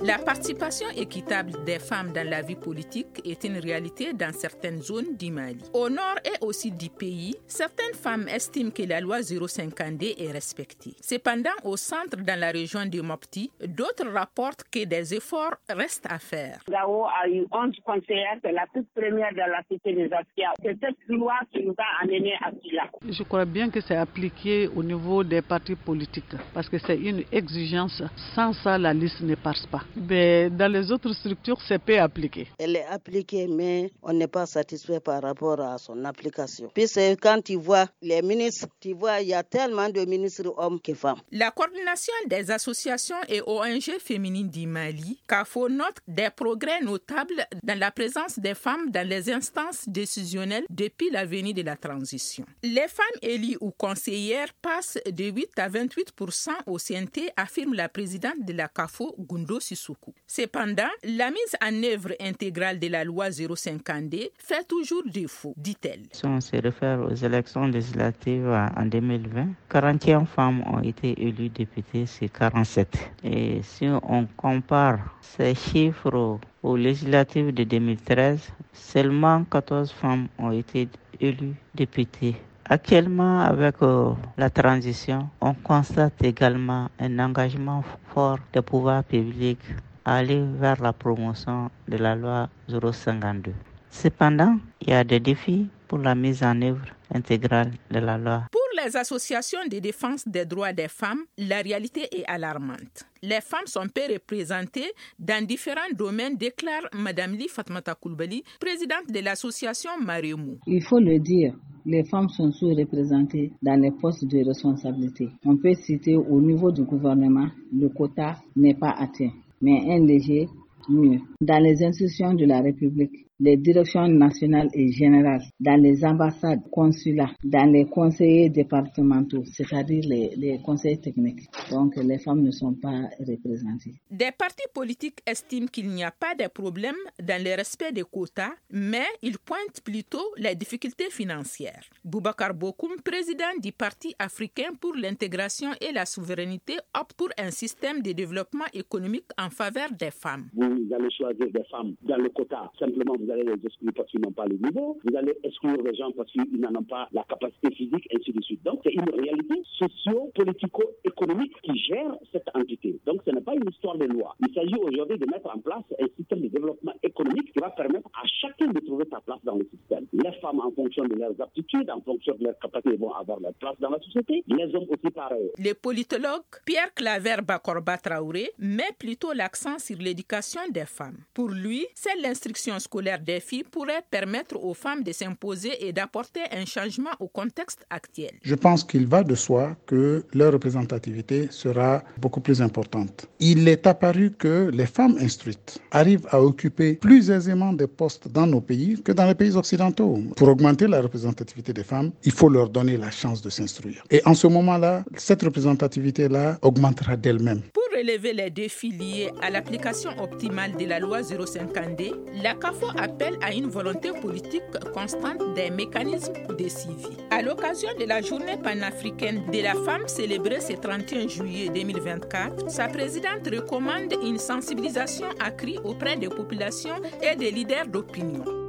La participation équitable des femmes dans la vie politique est une réalité dans certaines zones du Mali. Au nord et au sud du pays, certaines femmes estiment que la loi 050D est respectée. Cependant, au centre, dans la région de Mopti, d'autres rapportent que des efforts restent à faire. Gao a eu 11 conseillères, c'est la toute première dans la cité des Askia. C'est cette loi qui nous a amenés à cela. Je crois bien que c'est appliqué au niveau des partis politiques parce que c'est une exigence. Sans ça, la liste ne passe pas. Mais dans les autres structures, c'est peu appliqué. Elle est appliquée, mais on n'est pas satisfait par rapport à son application. Puis c'est quand tu vois les ministres, tu vois, il y a tellement de ministres hommes que femmes. La coordination des associations et ONG féminines du Mali, CAFO, note des progrès notables dans la présence des femmes dans les instances décisionnelles depuis la venue de la transition. Les femmes élues ou conseillères passent de 8 à 28% au CNT, affirme la présidente de la CAFO, Gundo Sissoko. Cependant, la mise en œuvre intégrale de la loi 050D fait toujours défaut, dit-elle. Si on se réfère aux élections législatives en 2020, 41 femmes ont été élues députées, c'est 47. Et si on compare ces chiffres aux législatives de 2013, seulement 14 femmes ont été élues députées. Actuellement, avec la transition, on constate également un engagement fort des pouvoirs publics à aller vers la promotion de la loi 052. Cependant, il y a des défis pour la mise en œuvre intégrale de la loi. Pour les associations de défense des droits des femmes, la réalité est alarmante. Les femmes sont peu représentées dans différents domaines, déclare Mme Li Fatmata Koulibaly, présidente de l'association Mariemou. Il faut le dire, les femmes sont sous-représentées dans les postes de responsabilité. On peut citer au niveau du gouvernement, le quota n'est pas atteint, mais un léger mieux. Dans les institutions de la République, les directions nationales et générales, dans les ambassades, consulats, dans les conseillers départementaux, c'est-à-dire les conseils techniques. Donc, les femmes ne sont pas représentées. Des partis politiques estiment qu'il n'y a pas de problème dans le respect des quotas, mais ils pointent plutôt les difficultés financières. Boubacar Bokoum, président du Parti africain pour l'intégration et la souveraineté, opte pour un système de développement économique en faveur des femmes. Vous allez choisir des femmes dans le quota, simplement vous allez les exclure parce qu'ils n'ont pas le niveau, vous allez exclure les gens parce qu'ils n'en ont pas la capacité physique, ainsi de suite. Donc c'est une réalité socio-politico-économique qui gère cette entité. Donc ce n'est pas une histoire de loi. Il s'agit aujourd'hui de mettre en place un système de développement économique qui va permettre à chacun de trouver sa place dans le système. Les femmes, en fonction de leurs aptitudes, en fonction de leurs capacités, vont avoir leur place dans la société. Les hommes aussi pareil. Le politologue Pierre Claver Bakorba Traoré met plutôt l'accent sur l'éducation des femmes. Pour lui, c'est l'instruction scolaire des filles pourrait permettre aux femmes de s'imposer et d'apporter un changement au contexte actuel. Je pense qu'il va de soi que leur représentativité sera beaucoup plus importante. Il est apparu que les femmes instruites arrivent à occuper plus aisément des postes dans nos pays que dans les pays occidentaux. Pour augmenter la représentativité des femmes, il faut leur donner la chance de s'instruire. Et en ce moment-là, cette représentativité-là augmentera d'elle-même. Pour relever les défis liés à l'application optimale de la loi 050D, la CAFO appelle à une volonté politique constante des mécanismes de suivi. À l'occasion de la journée panafricaine de la femme célébrée ce 31 juillet 2024, sa présidente recommande une sensibilisation accrue auprès des populations et des leaders d'opinion.